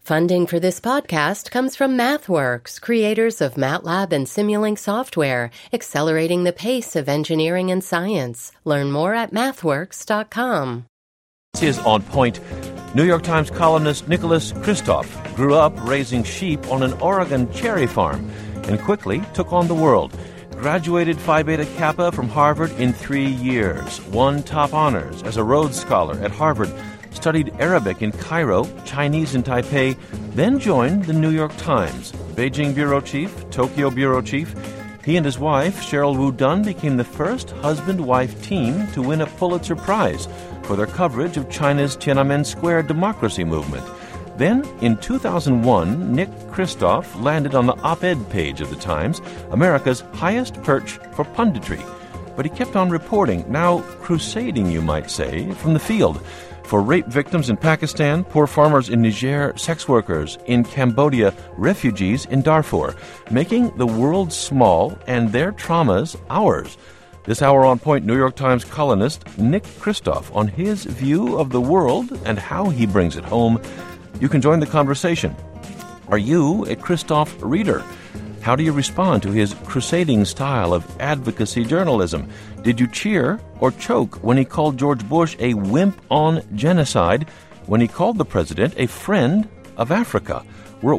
Funding for this podcast comes from MathWorks, creators of MATLAB and Simulink software, accelerating the pace of engineering and science. Learn more at mathworks.com. This is On Point. New York Times columnist Nicholas Kristof grew up raising sheep on an Oregon cherry farm and quickly took on the world. Graduated Phi Beta Kappa from Harvard in 3 years, won top honors as a Rhodes Scholar at Harvard, studied Arabic in Cairo, Chinese in Taipei, then joined the New York Times. Beijing bureau chief, Tokyo bureau chief. He and his wife, Sheryl Wu Dunn, became the first husband-wife team to win a Pulitzer Prize for their coverage of China's Tiananmen Square democracy movement. Then, in 2001, Nick Kristof landed on the op-ed page of the Times, America's highest perch for punditry. But he kept on reporting, now crusading, you might say, from the field, for rape victims in Pakistan, poor farmers in Niger, sex workers in Cambodia, refugees in Darfur, making the world small and their traumas ours. This hour on Point, New York Times columnist Nick Kristof on his view of the world and how he brings it home. You can join the conversation. Are you a Kristof reader? How do you respond to his crusading style of advocacy journalism? Did you cheer or choke when he called George Bush a wimp on genocide, when he called the president a friend of Africa? We're at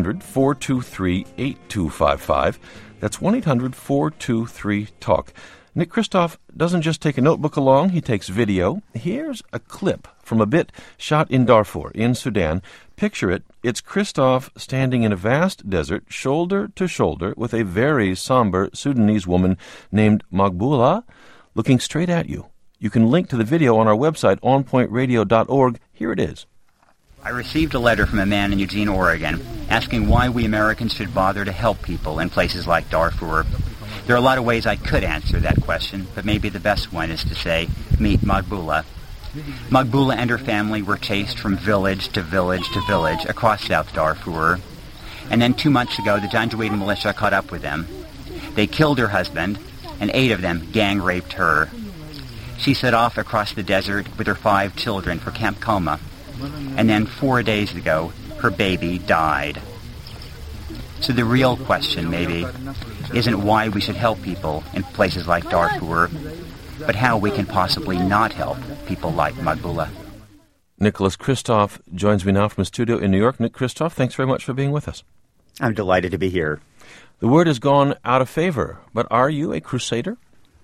1-800-423-8255. That's 1-800-423-TALK. Nick Kristof doesn't just take a notebook along, he takes video. Here's a clip from a bit shot in Darfur, in Sudan. Picture it. It's Kristof standing in a vast desert, shoulder to shoulder, with a very somber Sudanese woman named Magbula, looking straight at you. You can link to the video on our website, onpointradio.org. Here it is. I received a letter from a man in Eugene, Oregon, asking why we Americans should bother to help people in places like Darfur. There are a lot of ways I could answer that question, but maybe the best one is to say, meet Magbula. Magbula and her family were chased from village to village to village across South Darfur. And then 2 months ago, the Janjaweed militia caught up with them. They killed her husband, and 8 of them gang-raped her. She set off across the desert with her 5 children for Camp Coma. And then 4 days ago, her baby died. So the real question, maybe, isn't why we should help people in places like Darfur, but how we can possibly not help people like Magbula. Nicholas Kristof joins me now from a studio in New York. Nick Kristof, thanks very much for being with us. I'm delighted to be here. The word has gone out of favor, but are you a crusader?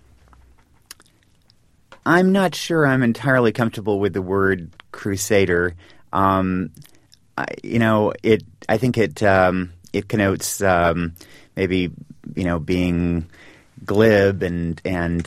I'm not sure I'm entirely comfortable with the word crusader. I think it connotes maybe being glib, and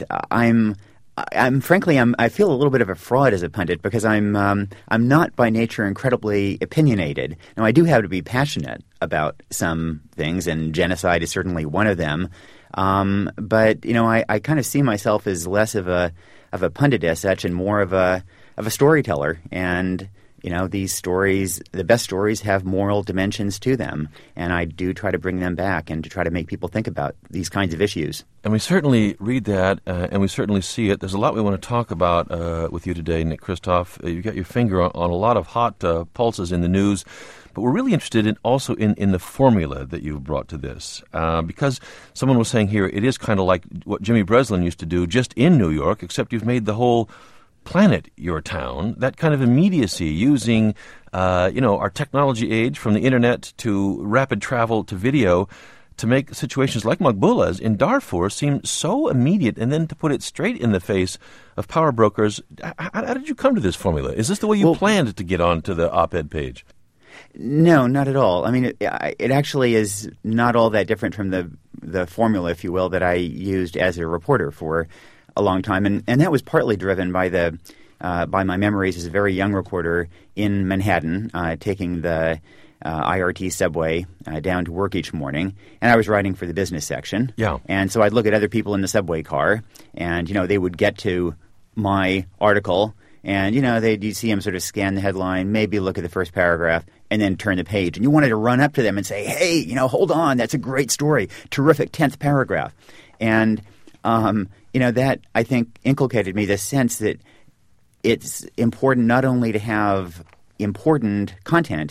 I feel a little bit of a fraud as a pundit because I'm not by nature incredibly opinionated. Now I do have to be passionate about some things, and genocide is certainly one of them. But I kind of see myself as less of a pundit as such, and more of a storyteller. And these stories, the best stories, have moral dimensions to them, and I do try to bring them back and to try to make people think about these kinds of issues. And we certainly read that, and we certainly see it. There's a lot we want to talk about with you today, Nick Kristof. You've got your finger on a lot of hot pulses in the news, but we're really interested in the formula that you've brought to this, because someone was saying here, it is kind of like what Jimmy Breslin used to do just in New York, except you've made the whole planet your town. That kind of immediacy, using our technology age, from the internet to rapid travel to video, to make situations like Magbula's in Darfur seem so immediate, and then to put it straight in the face of power brokers. How did you come to this formula? Is this the way you planned to get onto the op-ed page? No, not at all. I mean, it actually is not all that different from the formula, if you will, that I used as a reporter for a long time, and that was partly driven by by my memories as a very young reporter in Manhattan, taking the IRT subway down to work each morning, and I was writing for the business section. Yeah. And so I'd look at other people in the subway car, and they would get to my article, and you'd see them sort of scan the headline, maybe look at the first paragraph, and then turn the page. And you wanted to run up to them and say, "Hey, hold on, that's a great story, terrific 10th paragraph," and that, I think, inculcated me this sense that it's important not only to have important content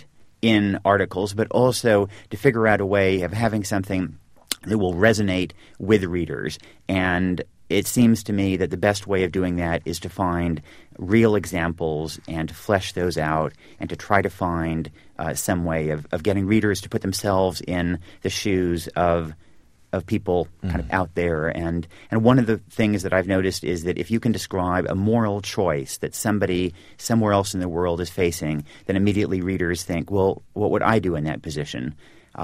in articles, but also to figure out a way of having something that will resonate with readers. And it seems to me that the best way of doing that is to find real examples and to flesh those out and to try to find some way of getting readers to put themselves in the shoes of people kind of out there. And one of the things that I've noticed is that if you can describe a moral choice that somebody somewhere else in the world is facing, then immediately readers think, well, what would I do in that position?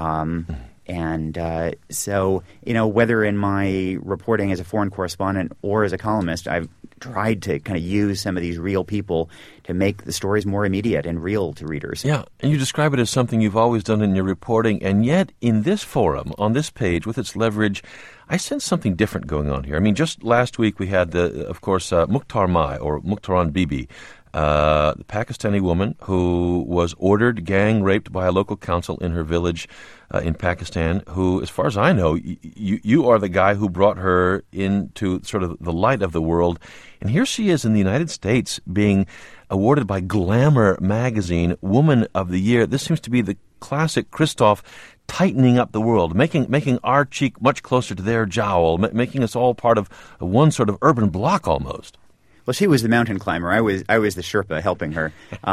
So, whether in my reporting as a foreign correspondent or as a columnist, I've tried to kind of use some of these real people to make the stories more immediate and real to readers. Yeah, and you describe it as something you've always done in your reporting, and yet in this forum, on this page, with its leverage, I sense something different going on here. I mean, just last week we had, Mukhtar Mai, or Mukhtaran Bibi, the Pakistani woman who was ordered gang raped by a local council in her village in Pakistan, who, as far as I know, you are the guy who brought her into sort of the light of the world. And here she is in the United States being awarded by Glamour magazine Woman of the Year. This seems to be the classic Christoph tightening up the world, making our cheek much closer to their jowl, making us all part of one sort of urban block almost. Well, she was the mountain climber. I was the Sherpa helping her.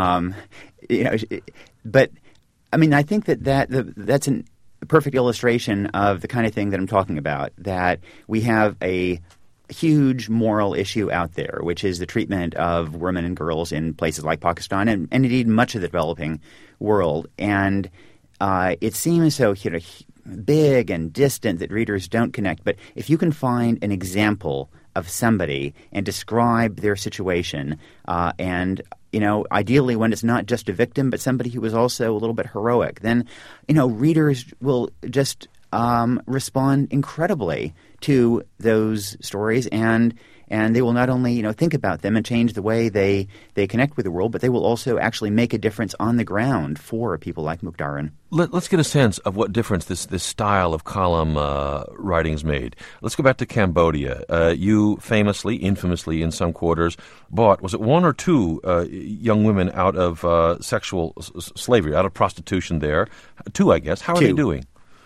But I mean, I think that's a perfect illustration of the kind of thing that I'm talking about. That we have a huge moral issue out there, which is the treatment of women and girls in places like Pakistan and indeed much of the developing world. And it seems so big and distant that readers don't connect. But if you can find an example of somebody and describe their situation, and ideally when it's not just a victim but somebody who was also a little bit heroic, then readers will just respond incredibly to those stories, and they will not only think about them and change the way they connect with the world, but they will also actually make a difference on the ground for people like Mukhtaran. Let's get a sense of what difference this style of column writing's made. Let's go back to Cambodia. You infamously in some quarters, bought, was it one or two young women out of sexual slavery, out of prostitution there? Two, I guess. How are they doing?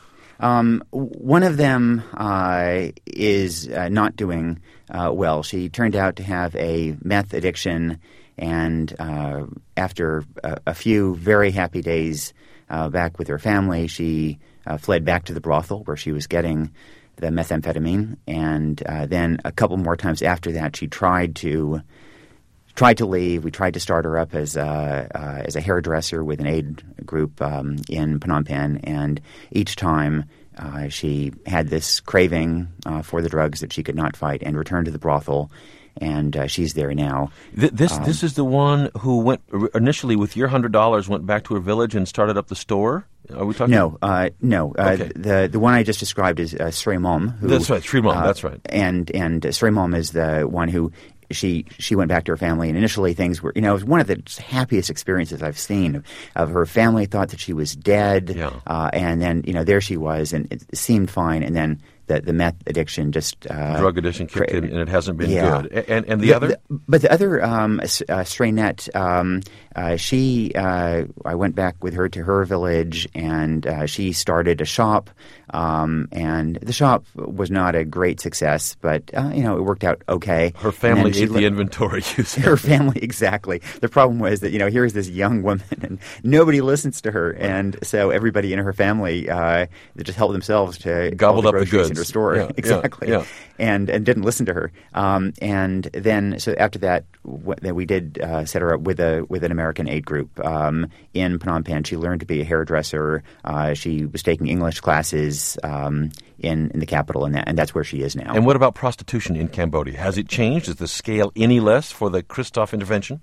One of them is not doing well. She turned out to have a meth addiction, and after a few very happy days back with her family, she fled back to the brothel where she was getting the methamphetamine, and then a couple more times after that, she tried to leave. We tried to start her up as a hairdresser with an aid group in Phnom Penh, and each time she had this craving for the drugs that she could not fight and returned to the brothel, and she's there now. This is the one who went initially with your $100, went back to her village and started up the store? Are we talking? No. Okay. The one I just described is Sri Mom. That's right, Sri Mom, that's right. And Sri Mom is the one who she went back to her family, and initially things were, it was one of the happiest experiences I've seen of her family thought that she was dead, and then, there she was, and it seemed fine, and then the meth addiction just... drug addiction kicked in, and it hasn't been good. And the other? But the other, Sraynette, I went back with her to her village, and she started a shop, and the shop was not a great success, but, it worked out okay. Her family ate the inventory, you said. Her family, exactly. The problem was that, here's this young woman, and nobody listens to her, and so everybody in her family they just helped themselves to gobbled up the goods. Her store. Yeah, exactly. Yeah. And didn't listen to her. And then, so after that, we did set her up with an American aid group in Phnom Penh. She learned to be a hairdresser. She was taking English classes in the capital, and that's where she is now. And what about prostitution in Cambodia? Has it changed? Is the scale any less for the Christoph intervention?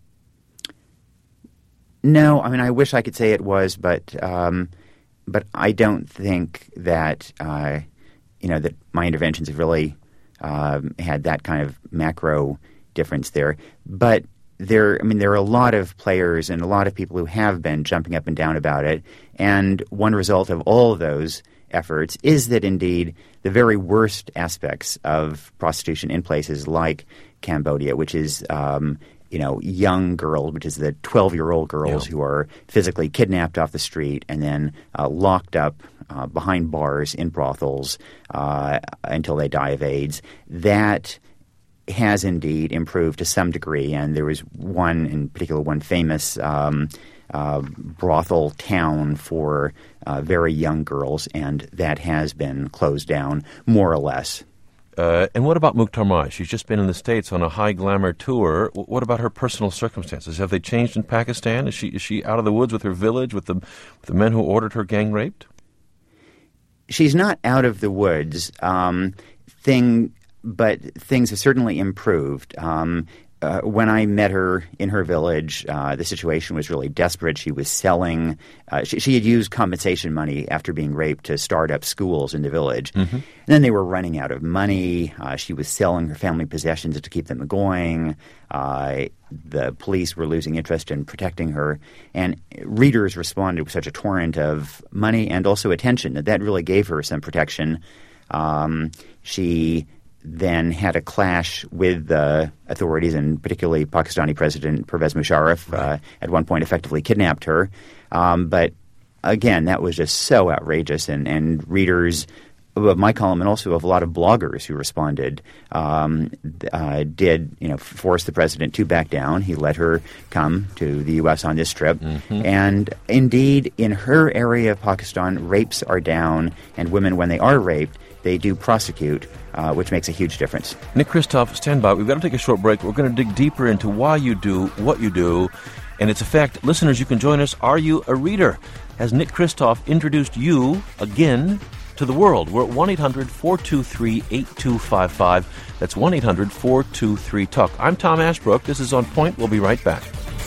No, I mean, I wish I could say it was, but I don't think that that my interventions have really had that kind of macro difference there. But there are a lot of players and a lot of people who have been jumping up and down about it. And one result of all of those efforts is that indeed the very worst aspects of prostitution in places like Cambodia, which is young girls, which is the 12-year-old girls who are physically kidnapped off the street and then locked up behind bars in brothels until they die of AIDS. That has indeed improved to some degree, and there was one famous brothel town for very young girls, and that has been closed down more or less. And what about Mukhtar Mai? She's just been in the States on a high glamour tour. What about her personal circumstances? Have they changed in Pakistan? Is she out of the woods with her village, with the men who ordered her gang raped? She's not out of the woods. But things have certainly improved. When I met her in her village, the situation was really desperate. She was selling she had used compensation money after being raped to start up schools in the village. Mm-hmm. And then they were running out of money. She was selling her family possessions to keep them going. The police were losing interest in protecting her. And readers responded with such a torrent of money and also attention that really gave her some protection. She then had a clash with the authorities, and particularly Pakistani President Pervez Musharraf at one point effectively kidnapped her. But again, that was just so outrageous, and readers of my column and also of a lot of bloggers who responded did force the president to back down. He let her come to the U.S. on this trip. Mm-hmm. And indeed, in her area of Pakistan, rapes are down, and women, when they are raped, they do prosecute, which makes a huge difference. Nick Kristof, stand by. We've got to take a short break. We're going to dig deeper into why you do what you do and its effect. Listeners, you can join us. Are you a reader? Has Nick Kristof introduced you again to the world? We're at 1-800-423-8255. That's 1-800-423-TALK. I'm Tom Ashbrook. This is On Point. We'll be right back.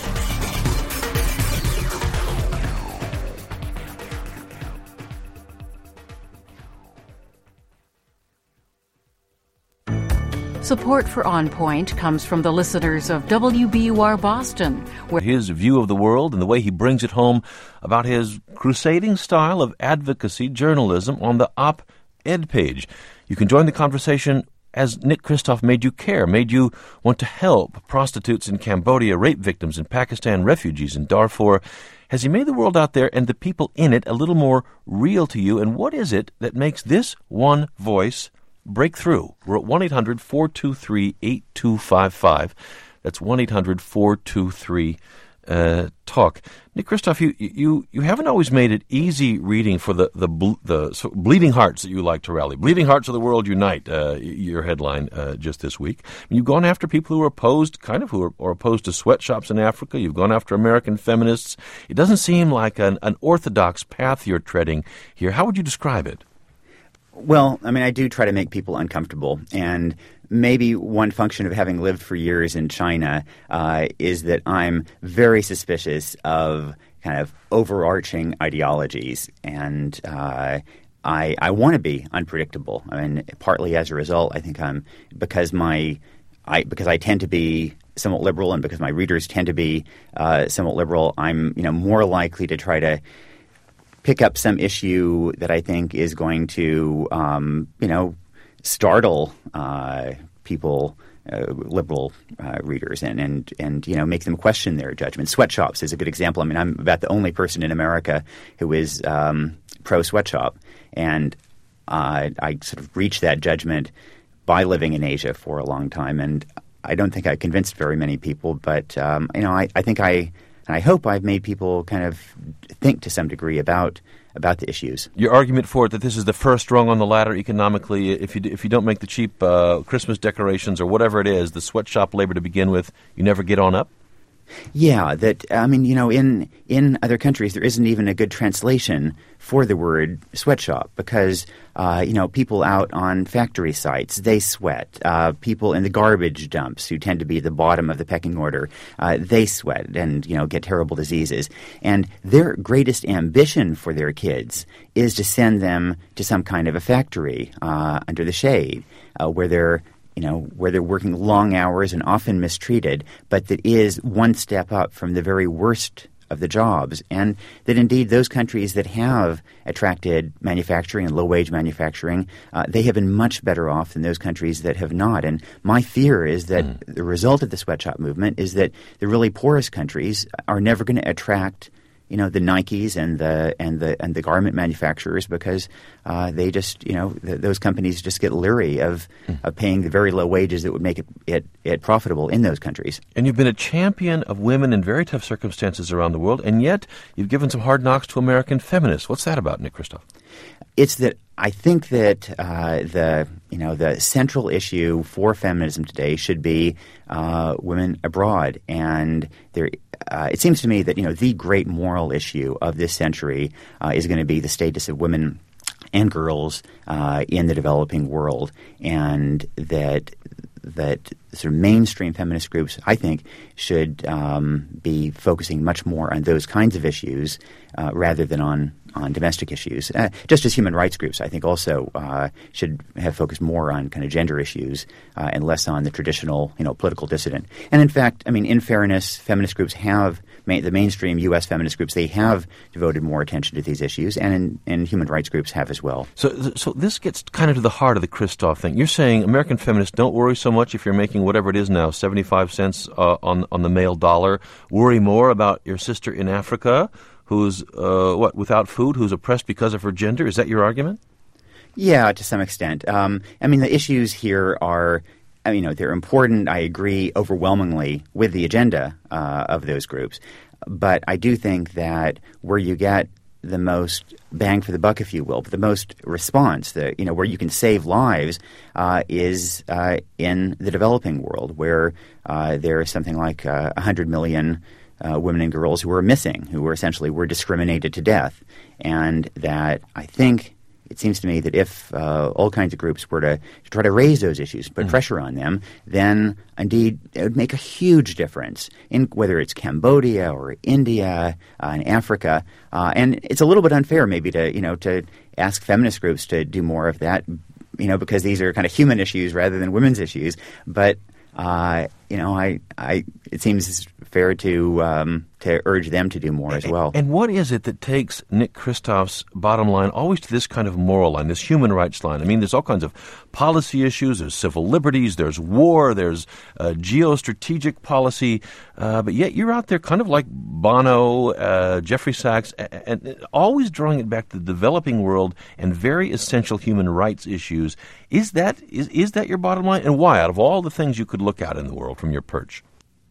Support for On Point comes from the listeners of WBUR Boston, where his view of the world and the way he brings it home about his crusading style of advocacy journalism on the op-ed page. You can join the conversation as Nick Kristof made you care, made you want to help prostitutes in Cambodia, rape victims in Pakistan, refugees in Darfur. Has he made the world out there and the people in it a little more real to you? And what is it that makes this one voice break through? We're at 1-800-423-8255. That's 1-800-423-TALK. Nick Kristof, you haven't always made it easy reading for the bleeding hearts that you like to rally. Bleeding Hearts of the World Unite, your headline just this week. You've gone after people who are opposed, who are opposed to sweatshops in Africa. You've gone after American feminists. It doesn't seem like an orthodox path you're treading here. How would you describe it? Well, I do try to make people uncomfortable, and maybe one function of having lived for years in China is that I'm very suspicious of kind of overarching ideologies, and I want to be unpredictable. Partly as a result, I think because I tend to be somewhat liberal, and because my readers tend to be somewhat liberal, I'm more likely to try to pick up some issue that I think is going to, startle people, liberal readers, and make them question their judgment. Sweatshops is a good example. I'm about the only person in America who is pro-sweatshop, and I sort of reached that judgment by living in Asia for a long time, and I don't think I convinced very many people, but I think I hope I've made people kind of think to some degree about the issues. Your argument for it that this is the first rung on the ladder economically. If you don't make the cheap Christmas decorations or whatever it is, the sweatshop labor to begin with, you never get on up? Yeah, that in other countries there isn't even a good translation for the word sweatshop because people out on factory sites, they sweat. People in the garbage dumps who tend to be at the bottom of the pecking order, they sweat and get terrible diseases. And their greatest ambition for their kids is to send them to some kind of a factory under the shade where they're working long hours and often mistreated, but that is one step up from the very worst of the jobs, and that indeed those countries that have attracted manufacturing and low-wage manufacturing, they have been much better off than those countries that have not. And my fear is that the result of the sweatshop movement is that the really poorest countries are never going to attract the Nikes and the garment manufacturers, because they just those companies just get leery of paying the very low wages that would make it profitable in those countries. And you've been a champion of women in very tough circumstances around the world, and yet you've given some hard knocks to American feminists. What's that about, Nick Kristof? It's that I think that the central issue for feminism today should be women abroad, and it seems to me that the great moral issue of this century is going to be the status of women and girls in the developing world, and that sort of mainstream feminist groups, I think, should be focusing much more on those kinds of issues rather than on domestic issues. Just as human rights groups, I think, also should have focused more on kind of gender issues and less on the traditional, political dissident. And in fact, in fairness, feminist groups have, the mainstream U.S. feminist groups, they have devoted more attention to these issues, and human rights groups have as well. So this gets kind of to the heart of the Kristof thing. You're saying American feminists don't worry so much if you're making whatever it is now, 75 cents on the male dollar. Worry more about your sister in Africa who's without food, who's oppressed because of her gender. Is that your argument? Yeah, to some extent. The issues here are, they're important. I agree overwhelmingly with the agenda of those groups. But I do think that where you get the most bang for the buck, if you will, but the most response, where you can save lives, is in the developing world, where there is something like 100 million women and girls who are missing, who were discriminated to death. And that I think it seems to me that if all kinds of groups were to try to raise those issues, put pressure on them, then indeed it would make a huge difference in whether it's Cambodia or India and Africa. And it's a little bit unfair maybe to ask feminist groups to do more of that, because these are kind of human issues rather than women's issues. But it seems fair to urge them to do more as well. And what is it that takes Nick Kristof's bottom line always to this kind of moral line, this human rights line? There's all kinds of policy issues, there's civil liberties, there's war, there's geostrategic policy, but yet you're out there kind of like Bono, Jeffrey Sachs, and always drawing it back to the developing world and very essential human rights issues. Is that your bottom line? And why, out of all the things you could look at in the world from your perch?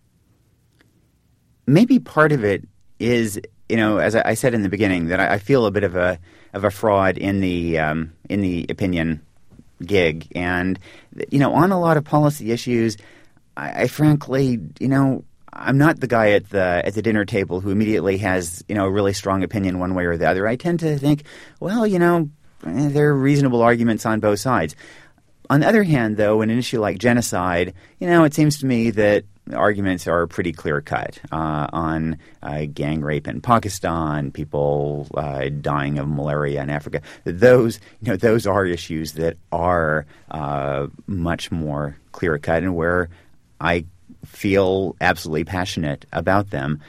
Maybe part of it is, as I said in the beginning, that I feel a bit of a fraud in the opinion gig, and on a lot of policy issues, I frankly, I'm not the guy at the dinner table who immediately has a really strong opinion one way or the other. I tend to think, well, there are reasonable arguments on both sides. On the other hand, though, in an issue like genocide, it seems to me that arguments are pretty clear-cut on gang rape in Pakistan, people dying of malaria in Africa. Those are issues that are much more clear-cut and where I feel absolutely passionate about them.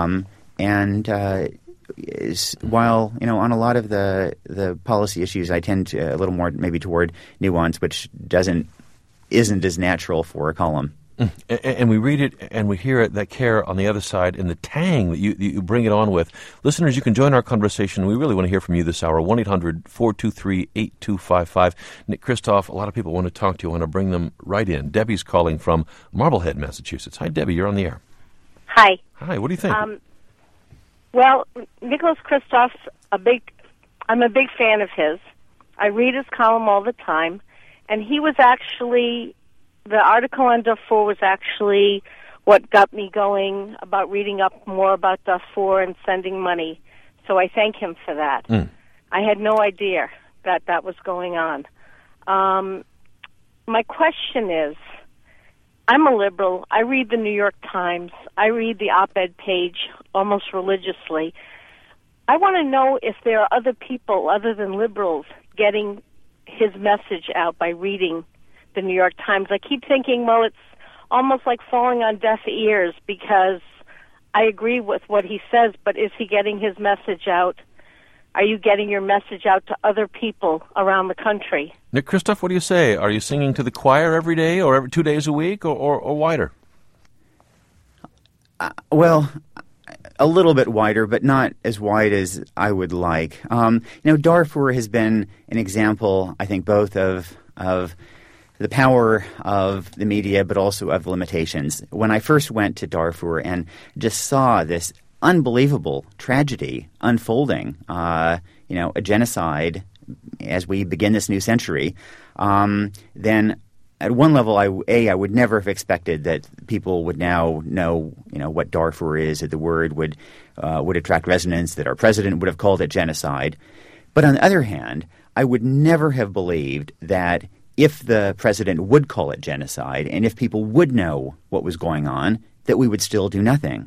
While on a lot of the policy issues, I tend to a little more maybe toward nuance, which isn't as natural for a column. And we read it and we hear it, that care on the other side, and the tang that you bring it on with. Listeners, you can join our conversation. We really want to hear from you this hour. 1-800-423-8255. Nick Kristof, a lot of people want to talk to you. I want to bring them right in. Debbie's calling from Marblehead, Massachusetts. Hi, Debbie. You're on the air. Hi. Hi. What do you think? Well, Nicholas Kristof, I'm a big fan of his. I read his column all the time, and he was actually, the article on Darfur was actually what got me going about reading up more about Darfur and sending money. So I thank him for that. I had no idea that was going on. My question is, I'm a liberal. I read the New York Times. I read the op-ed page almost religiously. I want to know if there are other people other than liberals getting his message out by reading the New York Times. I keep thinking, well, it's almost like falling on deaf ears because I agree with what he says, but is he getting his message out? Are you getting your message out to other people around the country? Nick Kristof, what do you say? Are you singing to the choir every day or every 2 days a week or wider? Well, a little bit wider, but not as wide as I would like. Darfur has been an example, I think, both of the power of the media, but also of limitations. When I first went to Darfur and just saw this unbelievable tragedy unfolding, a genocide as we begin this new century, then at one level, I would never have expected that people would now know, what Darfur is, that the word would attract resonance, that our president would have called it genocide. But on the other hand, I would never have believed that if the president would call it genocide and if people would know what was going on, that we would still do nothing.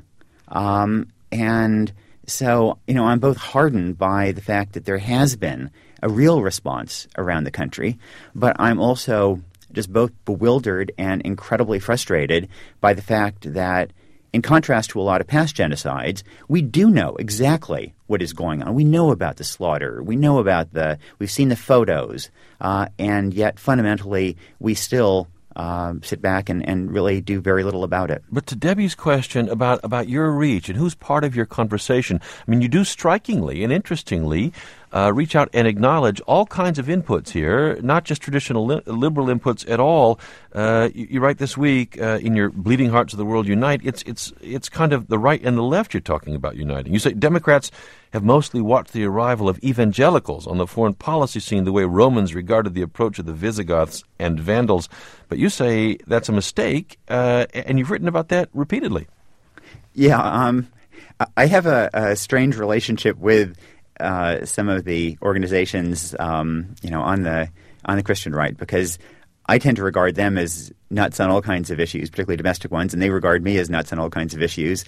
And so, I'm both heartened by the fact that there has been a real response around the country, but I'm also just both bewildered and incredibly frustrated by the fact that, in contrast to a lot of past genocides, we do know exactly what is going on. We know about the slaughter. We know about we've seen the photos, and yet fundamentally we still sit back and really do very little about it. But to Debbie's question about your reach and who's part of your conversation, I mean, you do strikingly and interestingly reach out and acknowledge all kinds of inputs here, not just traditional liberal inputs at all. You write this week in your Bleeding Hearts of the World Unite, it's kind of the right and the left you're talking about uniting. You say Democrats have mostly watched the arrival of evangelicals on the foreign policy scene the way Romans regarded the approach of the Visigoths and Vandals. But you say that's a mistake, and you've written about that repeatedly. Yeah, I have a strange relationship with some of the organizations, on the Christian right, because I tend to regard them as nuts on all kinds of issues, particularly domestic ones, and they regard me as nuts on all kinds of issues.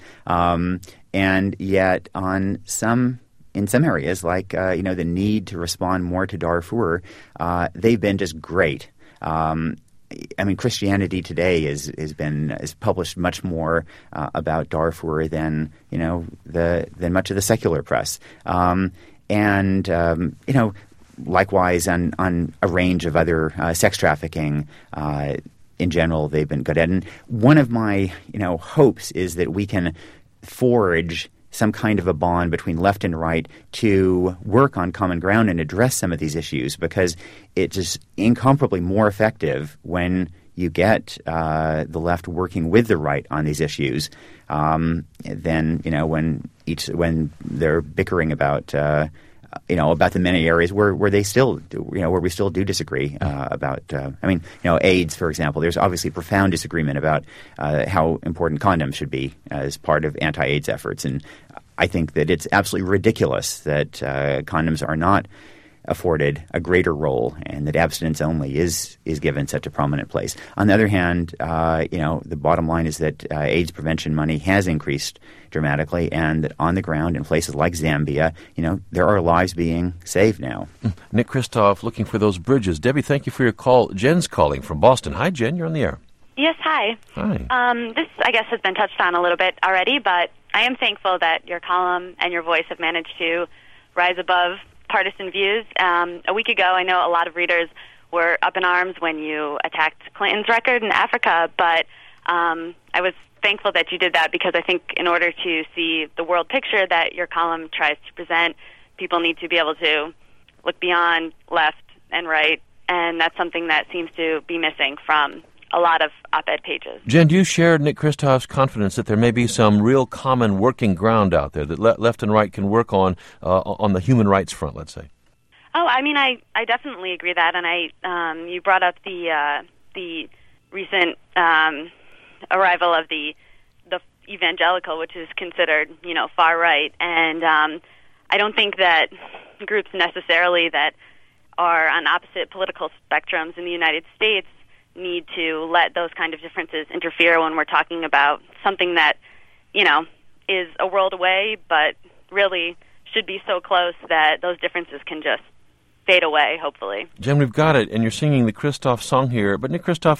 And yet, in some areas, like the need to respond more to Darfur, they've been just great. Christianity Today has published much more about Darfur than than much of the secular press, likewise on a range of other sex trafficking. In general, they've been good at. And one of my hopes is that we can forge some kind of a bond between left and right to work on common ground and address some of these issues, because it's just incomparably more effective when you get the left working with the right on these issues than when they're bickering about about the many areas where they still where we still do disagree about. AIDS, for example. There's obviously profound disagreement about how important condoms should be as part of anti-AIDS efforts, and I think that it's absolutely ridiculous that condoms are not afforded a greater role, and that abstinence only is given such a prominent place. On the other hand, the bottom line is that AIDS prevention money has increased dramatically, and that on the ground in places like Zambia, there are lives being saved now. Nick Kristof, looking for those bridges. Debbie, thank you for your call. Jen's calling from Boston. Hi, Jen. You're on the air. Yes, hi. Hi. This, I guess, has been touched on a little bit already, but I am thankful that your column and your voice have managed to rise above partisan views. A week ago, I know a lot of readers were up in arms when you attacked Clinton's record in Africa, but I was thankful that you did that, because I think in order to see the world picture that your column tries to present, people need to be able to look beyond left and right, and that's something that seems to be missing from a lot of op-ed pages. Jen, do you share Nick Kristof's confidence that there may be some real common working ground out there that left and right can work on the human rights front, let's say? Oh, I definitely agree that, and you brought up the recent arrival of the evangelical, which is considered far right, and I don't think that groups necessarily that are on opposite political spectrums in the United States need to let those kind of differences interfere when we're talking about something that is a world away, but really should be so close that those differences can just fade away, hopefully. Jen, we've got it, and you're singing the Kristof song here. But Nick Kristof,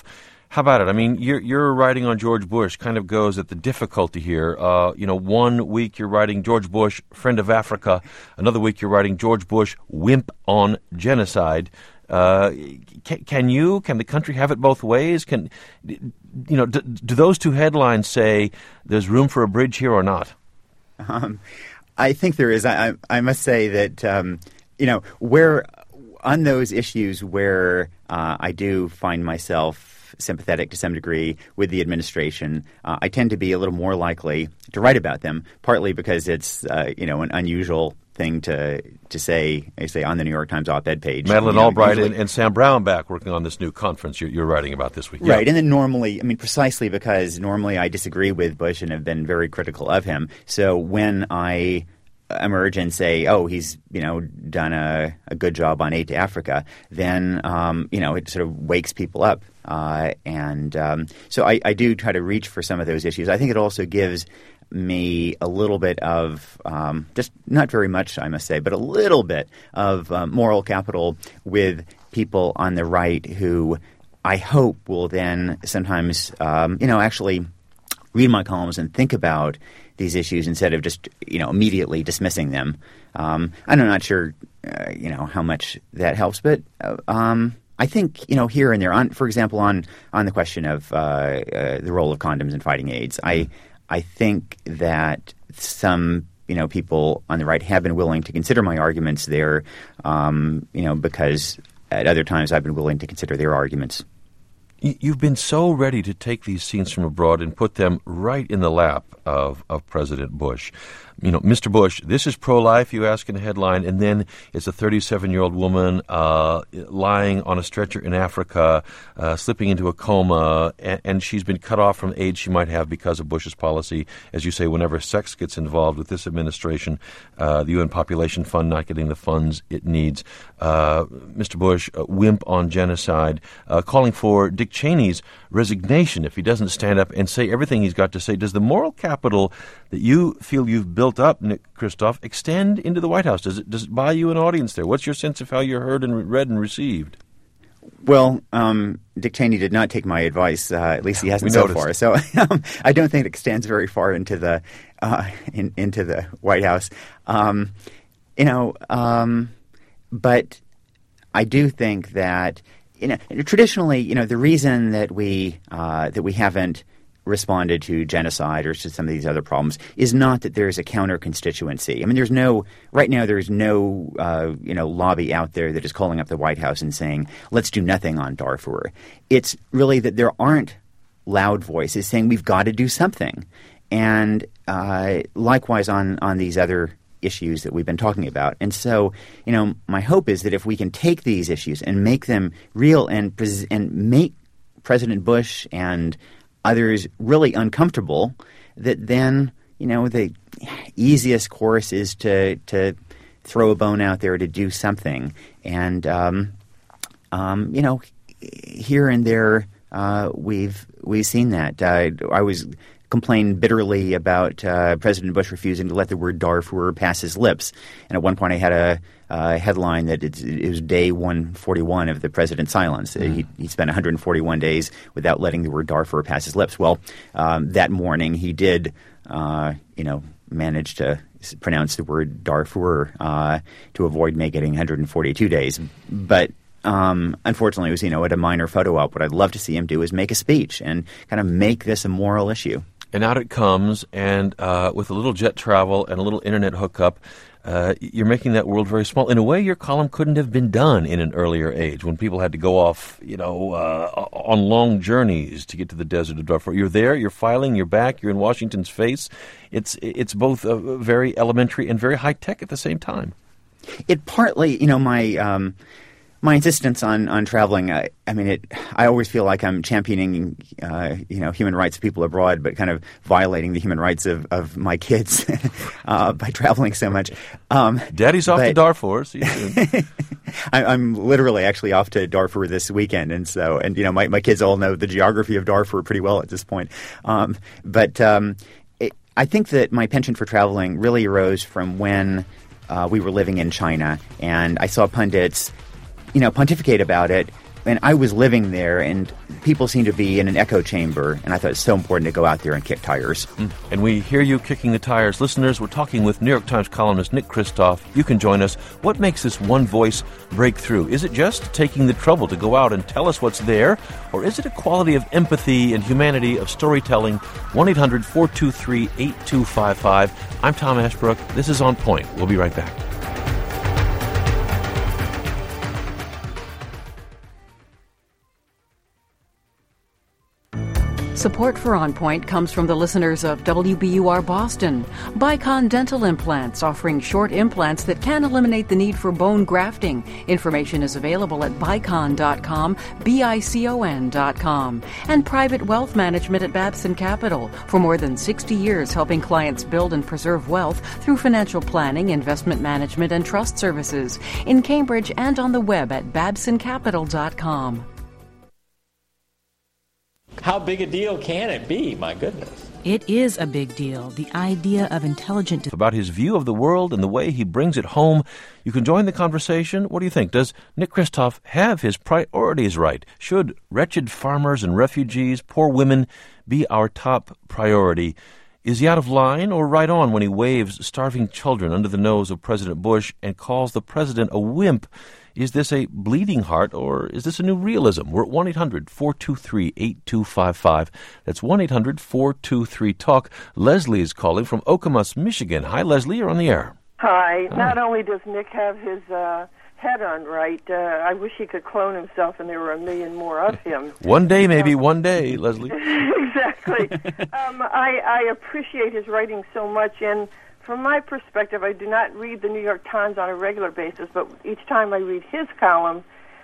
How about it? I mean, your writing on George Bush kind of goes at the difficulty here. 1 week you're writing George Bush, friend of Africa. Another week you're writing George Bush, wimp on genocide. Can the country have it both ways? Do those two headlines say there's room for a bridge here or not? I think there is. I must say that where on those issues where I do find myself sympathetic to some degree with the administration, I tend to be a little more likely to write about them, partly because it's an unusual thing to say on the New York Times op-ed page. Madeleine Albright and Sam Brownback working on this new conference you're writing about this week. Right, and then normally, precisely because normally I disagree with Bush and have been very critical of him. So when I emerge and say, oh, he's done a good job on aid to Africa, then it sort of wakes people up. So I do try to reach for some of those issues. I think it also gives me a little bit of just not very much, I must say, but a little bit of moral capital with people on the right who I hope will then sometimes, actually read my columns and think about these issues instead of just, immediately dismissing them. I'm not sure, how much that helps, but I think, here and there, for example, on the question of the role of condoms in fighting AIDS, I think that some people on the right have been willing to consider my arguments there, because at other times I've been willing to consider their arguments. You've been so ready to take these scenes from abroad and put them right in the lap of President Bush. Mr. Bush, this is pro-life, you ask in a headline, and then it's a 37-year-old woman lying on a stretcher in Africa, slipping into a coma, and she's been cut off from aid she might have because of Bush's policy. As you say, whenever sex gets involved with this administration, the UN Population Fund not getting the funds it needs. Mr. Bush, wimp on genocide, calling for Dick Cheney's resignation if he doesn't stand up and say everything he's got to say. Does the moral capital that you feel you've built up, Nick Kristof, extend into the White House? Does it buy you an audience there? What's your sense of how you're heard and read and received? Well, Dick Cheney did not take my advice. At least he hasn't so far. So I don't think it extends very far into the into the White House. But I do think that traditionally, the reason that we haven't responded to genocide or to some of these other problems is not that there's a counter constituency. There's no lobby out there that is calling up the White House and saying, let's do nothing on Darfur. It's really that there aren't loud voices saying we've got to do something. And likewise on these other issues that we've been talking about. And so, my hope is that if we can take these issues and make them real and make President Bush and others really uncomfortable, that then, the easiest course is to throw a bone out there to do something. And, here and there, we've seen that. I was complained bitterly about President Bush refusing to let the word Darfur pass his lips. And at one point I had a headline that it was day 141 of the president's silence. He spent 141 days without letting the word Darfur pass his lips. Well, that morning he did, manage to pronounce the word Darfur to avoid getting 142 days. But unfortunately, it was, at a minor photo op. What I'd love to see him do is make a speech and kind of make this a moral issue. And out it comes, and with a little jet travel and a little internet hookup, you're making that world very small. In a way, your column couldn't have been done in an earlier age when people had to go off, on long journeys to get to the desert of Darfur. You're there, you're filing, you're back, you're in Washington's face. It's both very elementary and very high-tech at the same time. It partly, my insistence on traveling, I always feel like I'm championing, human rights of people abroad, but kind of violating the human rights of my kids by traveling so much. Daddy's off to Darfur. See you soon. I'm literally actually off to Darfur this weekend, and my kids all know the geography of Darfur pretty well at this point. I think that my penchant for traveling really arose from when we were living in China, and I saw pundits pontificate about it and I was living there, and people seemed to be in an echo chamber, and I thought it's so important to go out there and kick tires. And we hear you kicking the tires. Listeners, we're talking with New York Times columnist Nick Kristof. You can join us. What makes this one voice break through? Is it just taking the trouble to go out and tell us what's there? Or is it a quality of empathy and humanity of storytelling? 1-800-423-8255. I'm Tom Ashbrook. This is On Point. We'll be right back. Support for On Point comes from the listeners of WBUR Boston. Bicon Dental Implants, offering short implants that can eliminate the need for bone grafting. Information is available at bicon.com, BICON.com. And Private Wealth Management at Babson Capital. For more than 60 years, helping clients build and preserve wealth through financial planning, investment management, and trust services. In Cambridge and on the web at babsoncapital.com. How big a deal can it be? My goodness. It is a big deal. The idea of intelligent... About his view of the world and the way he brings it home. You can join the conversation. What do you think? Does Nick Kristof have his priorities right? Should wretched farmers and refugees, poor women, be our top priority? Is he out of line or right on when he waves starving children under the nose of President Bush and calls the president a wimp? Is this a bleeding heart, or is this a new realism? We're at 1-800-423-8255. That's 1-800-423-TALK. Leslie is calling from Okemos, Michigan. Hi, Leslie. You're on the air. Hi. Not only does Nick have his head on right, I wish he could clone himself and there were a million more of him. One day, maybe. One day, Leslie. Exactly. I appreciate his writing so much, and from my perspective, I do not read the New York Times on a regular basis, but each time I read his column,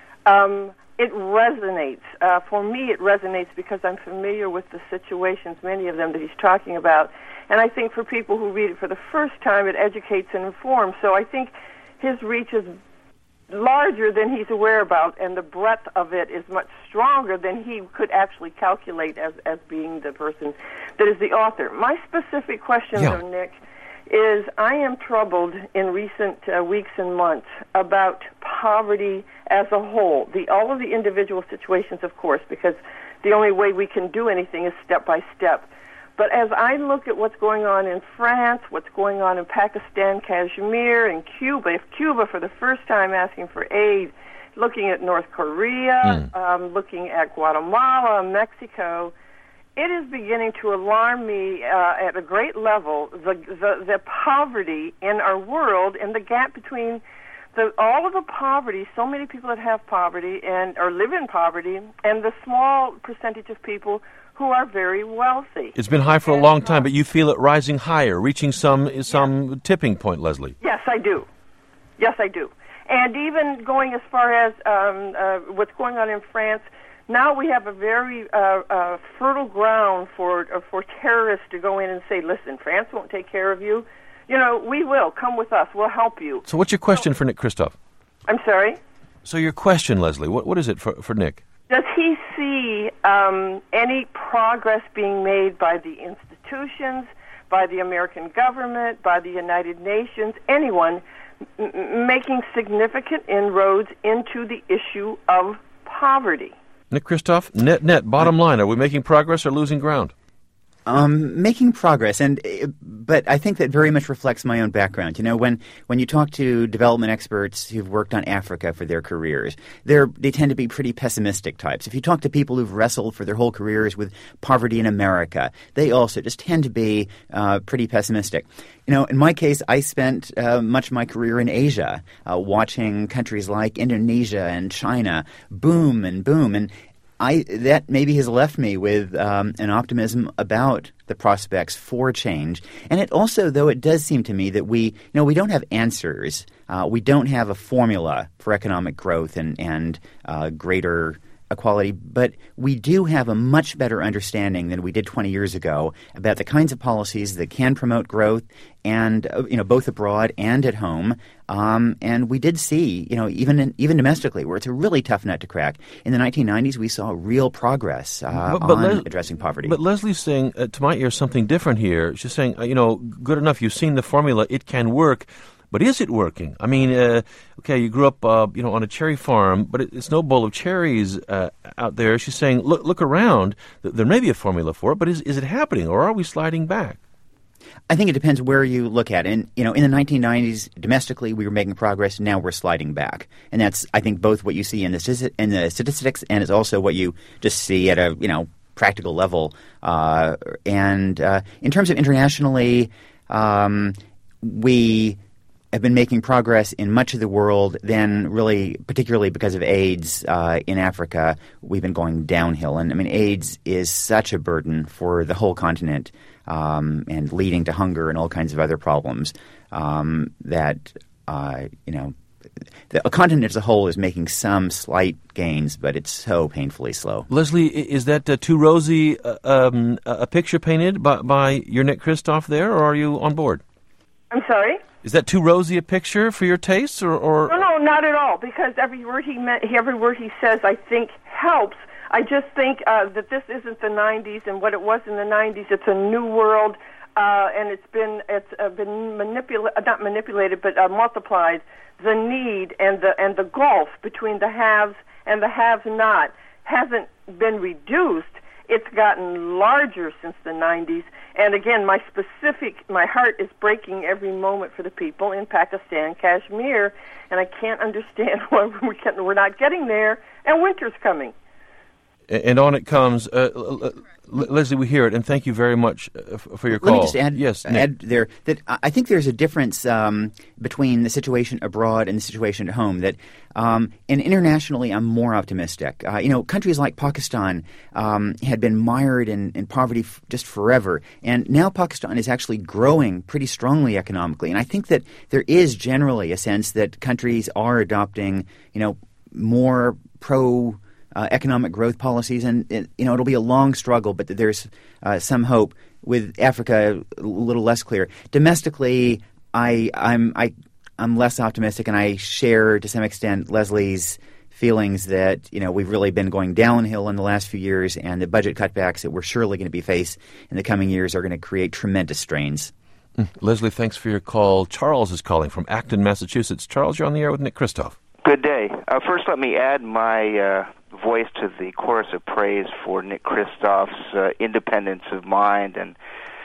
it resonates. For me, it resonates because I'm familiar with the situations, many of them that he's talking about. And I think for people who read it for the first time, it educates and informs. So I think his reach is larger than he's aware about, and the breadth of it is much stronger than he could actually calculate as being the person that is the author. My specific question, though, Nick, is I am troubled in recent weeks and months about poverty as a whole. All of the individual situations, of course, because the only way we can do anything is step by step. But as I look at what's going on in France, what's going on in Pakistan, Kashmir, and Cuba, Cuba for the first time asking for aid, looking at North Korea, looking at Guatemala, Mexico, it is beginning to alarm me at a great level, the poverty in our world and the gap between all of the poverty, so many people that have poverty or live in poverty, and the small percentage of people who are very wealthy. It's been high for a long time, but you feel it rising higher, reaching some tipping point, Leslie. Yes, I do. Yes, I do. And even going as far as what's going on in France, now we have a very fertile ground for terrorists to go in and say, listen, France won't take care of you. You know, we will. Come with us. We'll help you. So what's your question for Nick Kristof? I'm sorry? So your question, Leslie, what is it for Nick? Does he see any progress being made by the institutions, by the American government, by the United Nations, anyone making significant inroads into the issue of poverty? Nick Kristof, net, bottom line, are we making progress or losing ground? Making progress, but I think that very much reflects my own background. You know, when you talk to development experts who've worked on Africa for their careers, they tend to be pretty pessimistic types. If you talk to people who've wrestled for their whole careers with poverty in America, they also just tend to be pretty pessimistic. You know, in my case, I spent much of my career in Asia, watching countries like Indonesia and China boom and boom, and that maybe has left me with an optimism about the prospects for change. And it also, though, it does seem to me that we don't have answers. We don't have a formula for economic growth and greater equality, but we do have a much better understanding than we did 20 years ago about the kinds of policies that can promote growth, and both abroad and at home. And we did see, even domestically, where it's a really tough nut to crack. In the 1990s, we saw real progress on addressing poverty. But Leslie's saying, to my ear, something different here. She's saying, good enough. You've seen the formula; it can work. But is it working? I mean, okay, you grew up, on a cherry farm, but it's no bowl of cherries out there. She's saying, look around. There may be a formula for it, but is it happening, or are we sliding back? I think it depends where you look at it. And, in the 1990s, domestically, we were making progress. Now we're sliding back. And that's, I think, both what you see in the statistics and it's also what you just see at a, practical level. And in terms of internationally, we have been making progress in much of the world. Then really, particularly because of AIDS in Africa, we've been going downhill. And, AIDS is such a burden for the whole continent. And leading to hunger and all kinds of other problems that, the continent as a whole is making some slight gains, but it's so painfully slow. Leslie, is that too rosy a picture painted by your Nick Kristof there, or are you on board? I'm sorry? Is that too rosy a picture for your tastes, or? No, not at all, because every word he says, I think, helps. I just think that this isn't the 90s, and what it was in the 90s, it's a new world, and it's been not manipulated, but multiplied. The need and the gulf between the haves and the have-not hasn't been reduced. It's gotten larger since the 90s. And again, my heart is breaking every moment for the people in Pakistan, Kashmir, and I can't understand why we're not getting there, and winter's coming. And on it comes. Leslie, we hear it, and thank you very much for your call. Let me just add there that I think there's a difference between the situation abroad and the situation at home. That and internationally, I'm more optimistic. Countries like Pakistan had been mired in poverty just forever, and now Pakistan is actually growing pretty strongly economically. And I think that there is generally a sense that countries are adopting, more pro economic growth policies, and it'll be a long struggle, but there's some hope. With Africa, a little less clear. Domestically, I'm less optimistic, and I share to some extent Leslie's feelings that we've really been going downhill in the last few years, and the budget cutbacks that we're surely going to be faced in the coming years are going to create tremendous strains. Leslie, thanks for your call. Charles is calling from Acton, Massachusetts. Charles, you're on the air with Nick Kristof. Good day. First, let me add my voice to the chorus of praise for Nick Kristof's independence of mind, and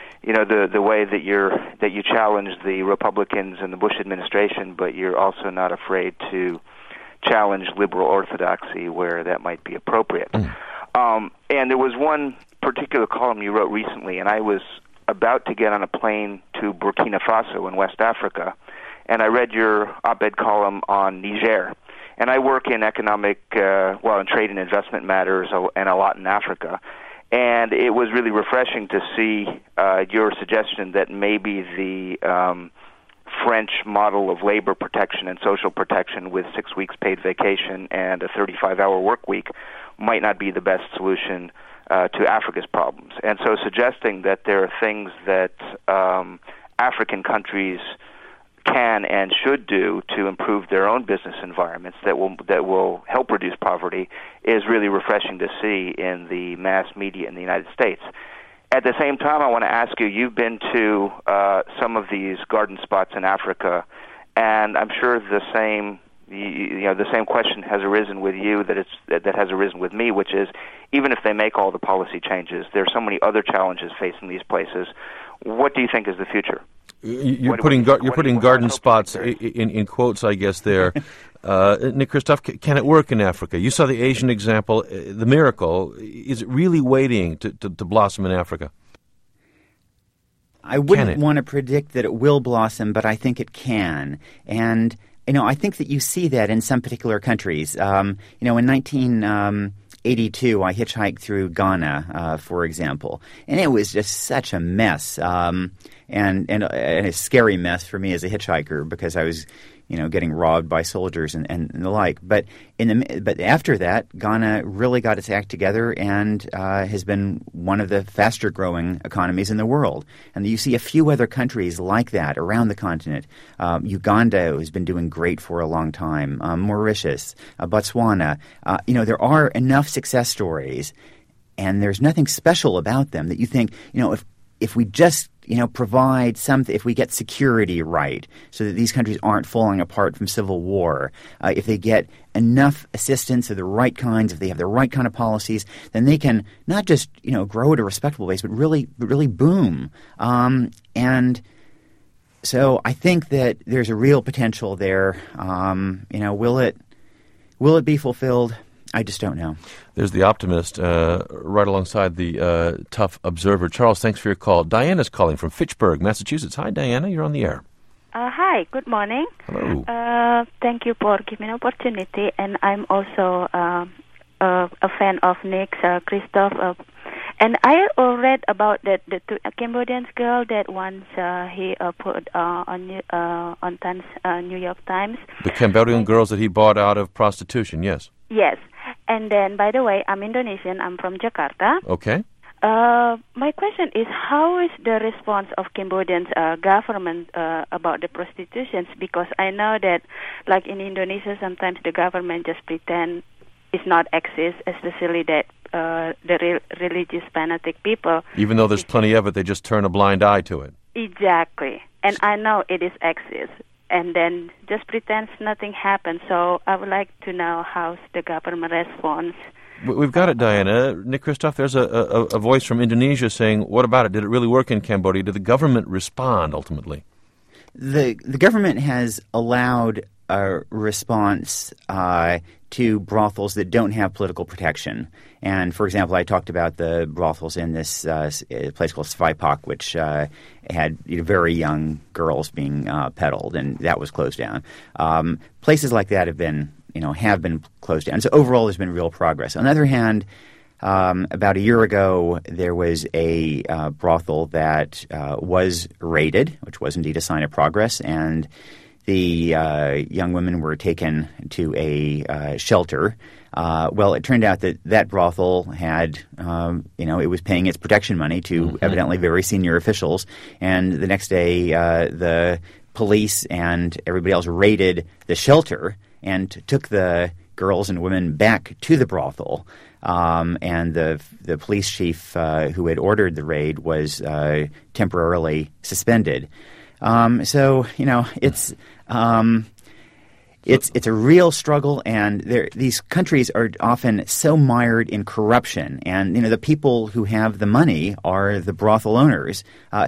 the way that you challenge the Republicans and the Bush administration, but you're also not afraid to challenge liberal orthodoxy where that might be appropriate. And there was one particular column you wrote recently, and I was about to get on a plane to Burkina Faso in West Africa, and I read your op-ed column on Niger. And I work in economic, in trade and investment matters and a lot in Africa. And it was really refreshing to see your suggestion that maybe the French model of labor protection and social protection with 6 weeks paid vacation and a 35-hour work week might not be the best solution to Africa's problems. And so suggesting that there are things that African countries can and should do to improve their own business environments that will help reduce poverty is really refreshing to see in the mass media in the United States. At the same time, I want to ask you, you've been to some of these garden spots in Africa, and I'm sure the same question has arisen with you that has arisen with me, which is even if they make all the policy changes, there are so many other challenges facing these places. What do you think is the future? You're putting garden spots in quotes, I guess, there. Nick Kristof, can it work in Africa? You saw the Asian example, the miracle. Is it really waiting to blossom in Africa? I wouldn't want to predict that it will blossom, but I think it can. And, I think that you see that in some particular countries. In 1982, I hitchhiked through Ghana, for example, and it was just such a mess. And a scary mess for me as a hitchhiker because I was, getting robbed by soldiers and the like. But after that, Ghana really got its act together and has been one of the faster growing economies in the world. And you see a few other countries like that around the continent. Uganda has been doing great for a long time. Mauritius, Botswana. There are enough success stories, and there's nothing special about them that you think, if we just provide something, if we get security right so that these countries aren't falling apart from civil war, if they get enough assistance of the right kinds, if they have the right kind of policies, then they can not just, grow at a respectable pace, but really boom. And so I think that there's a real potential there. Will it be fulfilled? I just don't know. There's the optimist right alongside the tough observer. Charles, thanks for your call. Diana's calling from Fitchburg, Massachusetts. Hi, Diana. You're on the air. Hi. Good morning. Hello. Thank you for giving me an opportunity. And I'm also a fan of Nick Christoph. And I read about the two Cambodian girl that once he put on New York Times. The Cambodian girls that he bought out of prostitution, yes. Yes. And then, by the way, I'm Indonesian. I'm from Jakarta. Okay. My question is, how is the response of Cambodian government about the prostitutions? Because I know that, like in Indonesia, sometimes the government just pretend it's not exist, especially that the religious fanatic people. Even though there's plenty of it, they just turn a blind eye to it. Exactly. And I know it is exist. And then just pretends nothing happened. So I would like to know how the government responds. We've got it, Diana. Nick Christoph, there's a voice from Indonesia saying, what about it? Did it really work in Cambodia? Did the government respond ultimately? The government has allowed a response to brothels that don't have political protection. And, for example, I talked about the brothels in this place called Svaipak, which had very young girls being peddled, and that was closed down. Places like that have been closed down. So overall, there's been real progress. On the other hand, about a year ago, there was a brothel that was raided, which was indeed a sign of progress, and the young women were taken to a shelter. Well, it turned out that brothel had, it was paying its protection money to evidently very senior officials. And the next day, the police and everybody else raided the shelter and took the girls and women back to the brothel. And the police chief who had ordered the raid was temporarily suspended. So it's a real struggle, and these countries are often so mired in corruption, and the people who have the money are the brothel owners.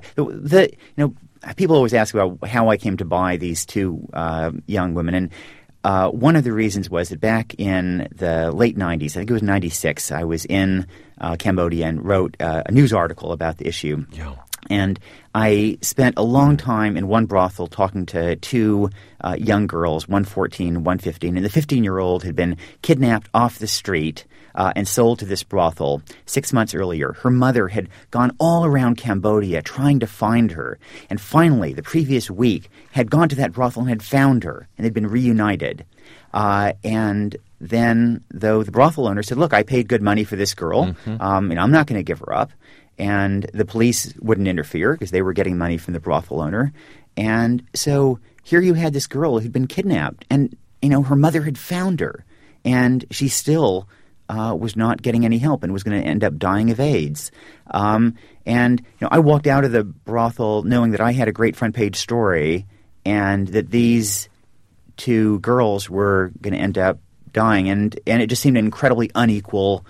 People always ask about how I came to buy these two young women, and one of the reasons was that back in the late 90s, I think it was 96, I was in Cambodia and wrote a news article about the issue. Yeah. And I spent a long time in one brothel talking to two young girls, one 14, one 15. And the 15-year-old had been kidnapped off the street and sold to this brothel 6 months earlier. Her mother had gone all around Cambodia trying to find her. And finally, the previous week, had gone to that brothel and had found her. And they'd been reunited. And then, though, the brothel owner said, look, I paid good money for this girl. I'm not going to give her up. And the police wouldn't interfere because they were getting money from the brothel owner. And so here you had this girl who'd been kidnapped, and her mother had found her, and she still was not getting any help and was going to end up dying of AIDS. And I walked out of the brothel knowing that I had a great front page story, and that these two girls were going to end up dying, and it just seemed an incredibly unequal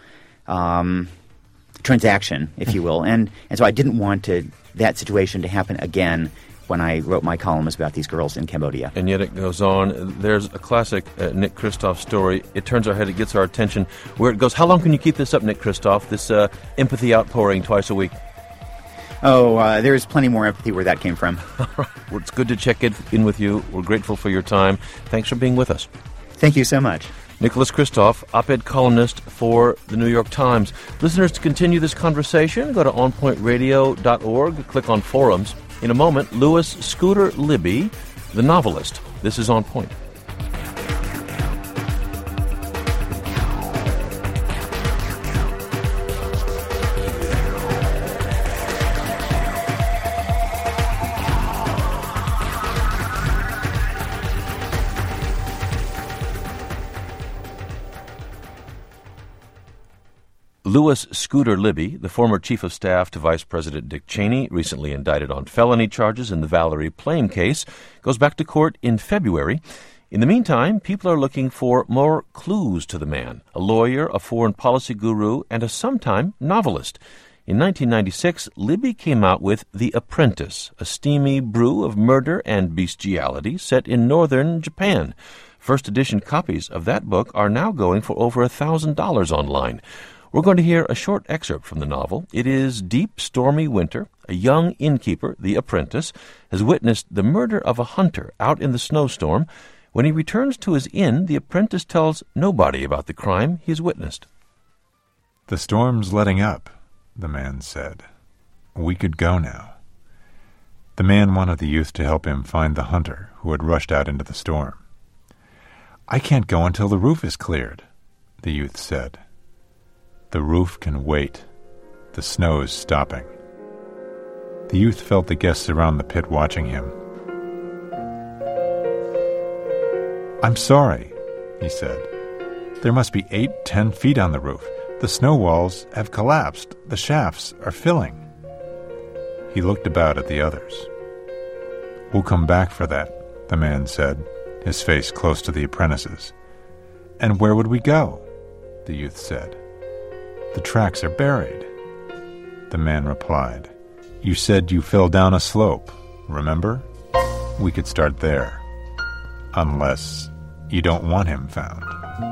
transaction, if you will, and so I didn't want that situation to happen again when I wrote my columns about these girls in Cambodia. And yet it goes on. There's a classic Nick Christoph story. It turns our head, it gets our attention. Where it goes, how long can you keep this up, Nick Christoph, this empathy outpouring twice a week? There's plenty more empathy where that came from. Well, it's good to check in with you. We're grateful for your time. Thanks for being with us. Thank you so much. Nicholas Christoph, op-ed columnist for the New York Times. Listeners, to continue this conversation, go to onpointradio.org, click on forums. In a moment, Louis Scooter Libby, the novelist. This is On Point. Louis Scooter Libby, the former chief of staff to Vice President Dick Cheney, recently indicted on felony charges in the Valerie Plame case, goes back to court in February. In the meantime, people are looking for more clues to the man, a lawyer, a foreign policy guru, and a sometime novelist. In 1996, Libby came out with The Apprentice, a steamy brew of murder and bestiality set in northern Japan. First edition copies of that book are now going for over $1,000 online. We're going to hear a short excerpt from the novel. It is deep, stormy winter. A young innkeeper, the apprentice, has witnessed the murder of a hunter out in the snowstorm. When he returns to his inn, the apprentice tells nobody about the crime he has witnessed. "The storm's letting up," the man said. "We could go now." The man wanted the youth to help him find the hunter who had rushed out into the storm. "I can't go until the roof is cleared," the youth said. "The roof can wait. The snow's stopping." The youth felt the guests around the pit watching him. "I'm sorry," he said. "There must be 8-10 feet on the roof. The snow walls have collapsed. The shafts are filling." He looked about at the others. "We'll come back for that," the man said, his face close to the apprentice's. "And where would we go?" the youth said. "The tracks are buried." The man replied, "You said you fell down a slope, remember? We could start there. Unless you don't want him found."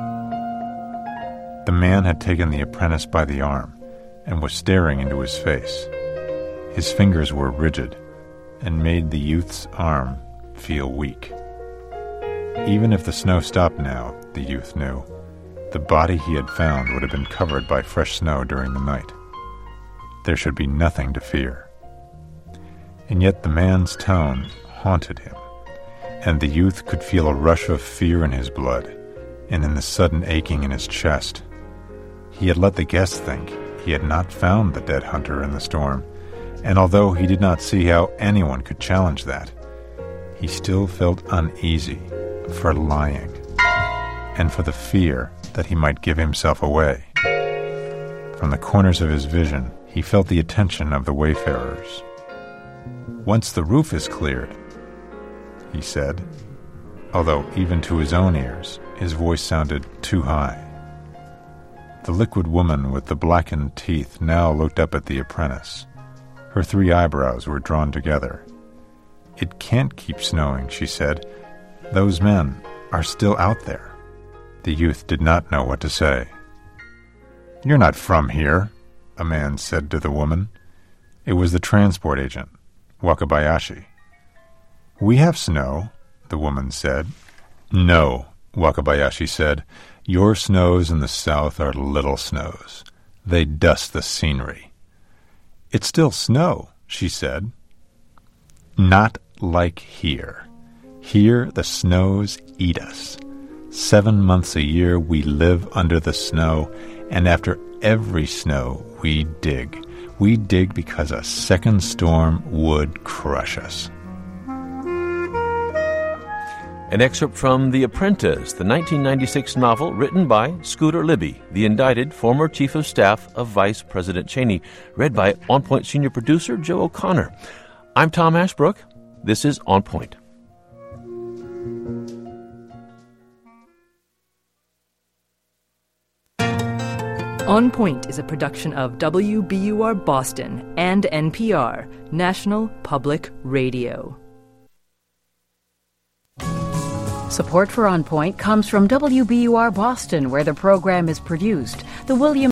The man had taken the apprentice by the arm and was staring into his face. His fingers were rigid and made the youth's arm feel weak. Even if the snow stopped now, the youth knew, the body he had found would have been covered by fresh snow during the night. There should be nothing to fear. And yet the man's tone haunted him, and the youth could feel a rush of fear in his blood and in the sudden aching in his chest. He had let the guests think he had not found the dead hunter in the storm, and although he did not see how anyone could challenge that, he still felt uneasy for lying and for the fear that he might give himself away. From the corners of his vision, he felt the attention of the wayfarers. "Once the roof is cleared," he said, although even to his own ears, his voice sounded too high. The liquid woman with the blackened teeth now looked up at the apprentice. Her 3 eyebrows were drawn together. "It can't keep snowing," she said. "Those men are still out there." The youth did not know what to say. "You're not from here," a man said to the woman. It was the transport agent, Wakabayashi. "We have snow," the woman said. "No," Wakabayashi said. "Your snows in the south are little snows. They dust the scenery." "It's still snow," she said. "Not like here. Here the snows eat us. 7 months a year we live under the snow, and after every snow we dig. We dig because a second storm would crush us." An excerpt from The Apprentice, the 1996 novel written by Scooter Libby, the indicted former chief of staff of Vice President Cheney, read by On Point senior producer Joe O'Connor. I'm Tom Ashbrook. This is On Point. On Point is a production of WBUR Boston and NPR, National Public Radio. Support for On Point comes from WBUR Boston, where the program is produced. The William